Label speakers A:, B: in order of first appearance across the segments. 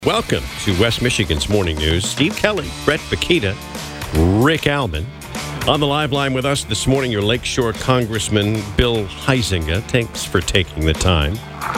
A: Welcome to West Michigan's Morning News. Steve Kelly, Brett Bakita, Rick Alman. On the live line with us this morning, your Lakeshore Congressman Bill Huizenga. Thanks for taking the time.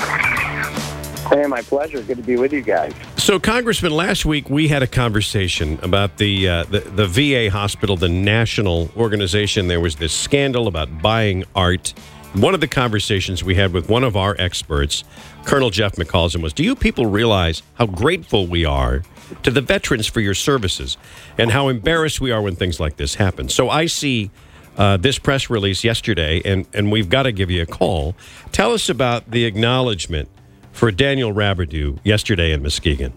B: Hey, my pleasure. Good to be with you guys.
A: So, Congressman, last week we had a conversation about the VA hospital, the national organization. There was this scandal about buying art. One of the conversations we had with one of our experts, Colonel Jeff McCausland, was, do you people realize how grateful we are to the veterans for your services and how embarrassed we are when things like this happen? So I see this press release yesterday, and we've got to give you a call. Tell us about the acknowledgement for Daniel Rabideau yesterday in Muskegon.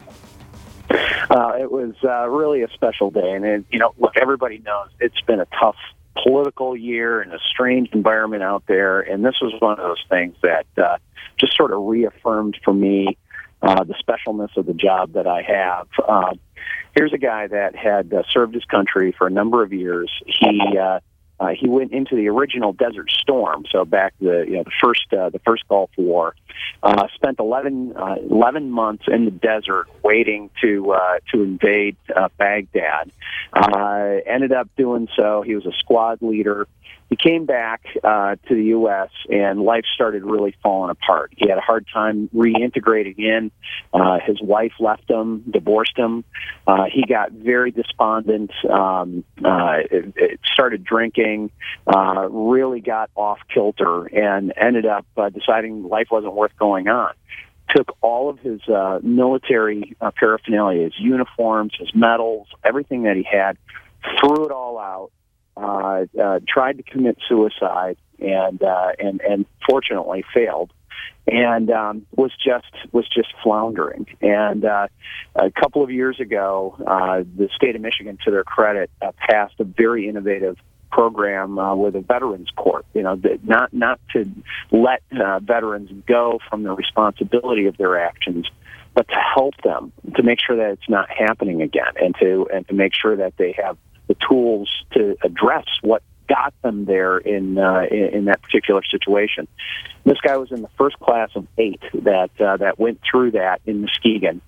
B: It was really a special day. And, look, everybody knows it's been a tough political year and a strange environment out there. And this was one of those things that just sort of reaffirmed for me the specialness of the job that I have. Here's a guy that had served his country for a number of years. He went into the original Desert Storm, so back the first Gulf War. Spent 11 months in the desert waiting to invade Baghdad. Ended up doing so. He was a squad leader. He came back to the U.S. and life started really falling apart. He had a hard time reintegrating in. His wife left him, divorced him. He got very despondent, started drinking, really got off kilter, and ended up deciding life wasn't worth going on. Took all of his military paraphernalia, his uniforms, his medals, everything that he had, threw it all out. Tried to commit suicide and fortunately failed, and was just floundering. And a couple of years ago, the state of Michigan, to their credit, passed a very innovative program with a veterans court. Not to let veterans go from the responsibility of their actions, but to help them, to make sure that it's not happening again, and to make sure that they have the tools to address what got them there in that particular situation. This guy was in the first class of 8 that went through that in Muskegon,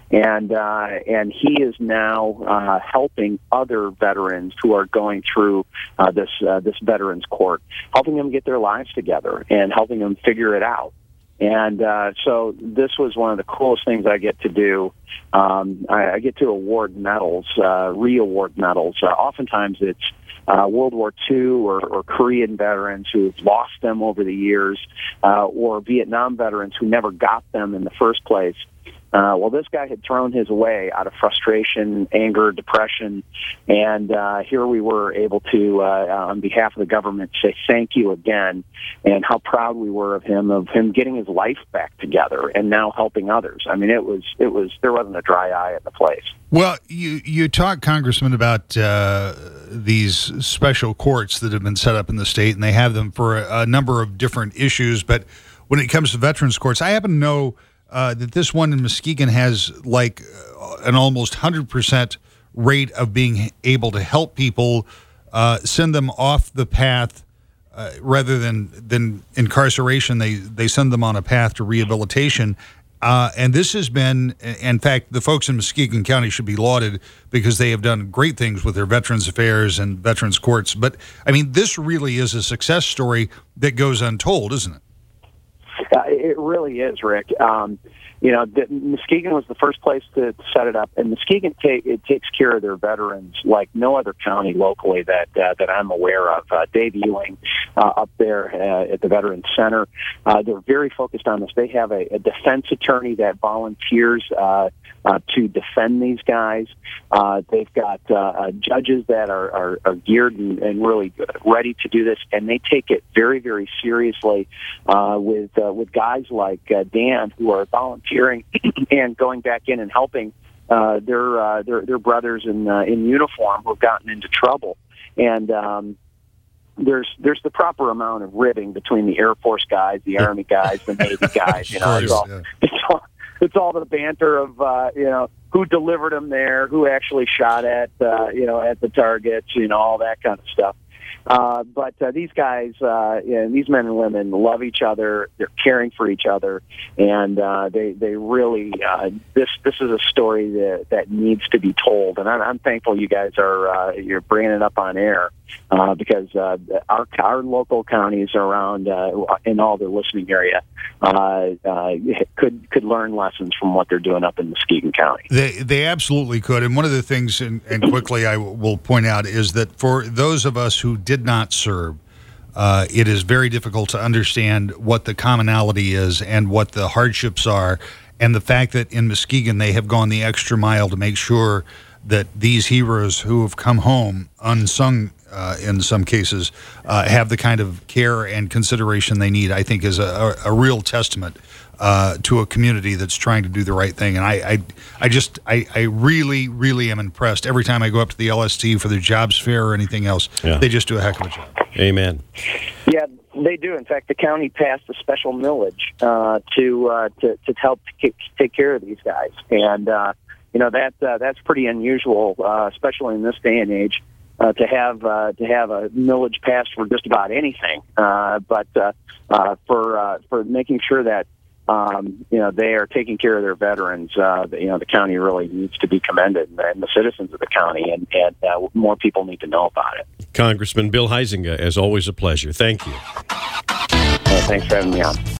B: and he is now helping other veterans who are going through this veterans court, helping them get their lives together and helping them figure it out. And so this was one of the coolest things I get to do. I get to award medals, re-award medals. Oftentimes it's World War II or Korean veterans who've lost them over the years, or Vietnam veterans who never got them in the first place. Well, this guy had thrown his away out of frustration, anger, depression, and here we were able to, on behalf of the government, say thank you again, and how proud we were of him getting his life back together and now helping others. I mean, it was there wasn't a dry eye at the place.
C: Well, you talk, Congressman, about these special courts that have been set up in the state, and they have them for a number of different issues. But when it comes to veterans courts, I happen to know that this one in Muskegon has like an almost 100% rate of being able to help people, send them off the path rather than incarceration. They send them on a path to rehabilitation. And this has been, in fact, the folks in Muskegon County should be lauded because they have done great things with their Veterans Affairs and Veterans Courts. But, I mean, this really is a success story that goes untold, isn't it?
B: It really is, Rick. Muskegon was the first place to set it up, and Muskegon takes care of their veterans like no other county locally that I'm aware of. Dave Ewing up there at the Veterans Center, they're very focused on this. They have a defense attorney that volunteers to defend these guys. They've got judges that are geared and really ready to do this, and they take it very, very seriously with guys like Dan, who are volunteering and going back in and helping their brothers in uniform who have gotten into trouble. And there's the proper amount of ribbing between the Air Force guys, the Army guys, the Navy guys. It's all the banter of who delivered them there, who actually shot at the targets, all that kind of stuff. But these guys, these men and women love each other. They're caring for each other, and they really this is a story that needs to be told. And I'm thankful you guys are you're bringing it up on air because our local counties around in all the listening area could learn lessons from what they're doing up in Muskegon County.
C: They absolutely could. And one of the things, and quickly I will point out, is that for those of us who did not serve, it is very difficult to understand what the commonality is and what the hardships are, and the fact that in Muskegon they have gone the extra mile to make sure that these heroes who have come home unsung in some cases have the kind of care and consideration they need, I think is a real testament to a community that's trying to do the right thing. And I really, really am impressed every time I go up to the LST for the jobs fair or anything else. Yeah. They just do a heck of a job.
A: Amen.
B: Yeah, they do. In fact, the county passed a special millage to help take care of these guys, and that's pretty unusual, especially in this day and age. To have a millage passed for just about anything, but for making sure that they are taking care of their veterans, the county really needs to be commended, and the citizens of the county, and more people need to know about it.
A: Congressman Bill Huizenga, as always, a pleasure. Thank you.
B: Thanks for having me on.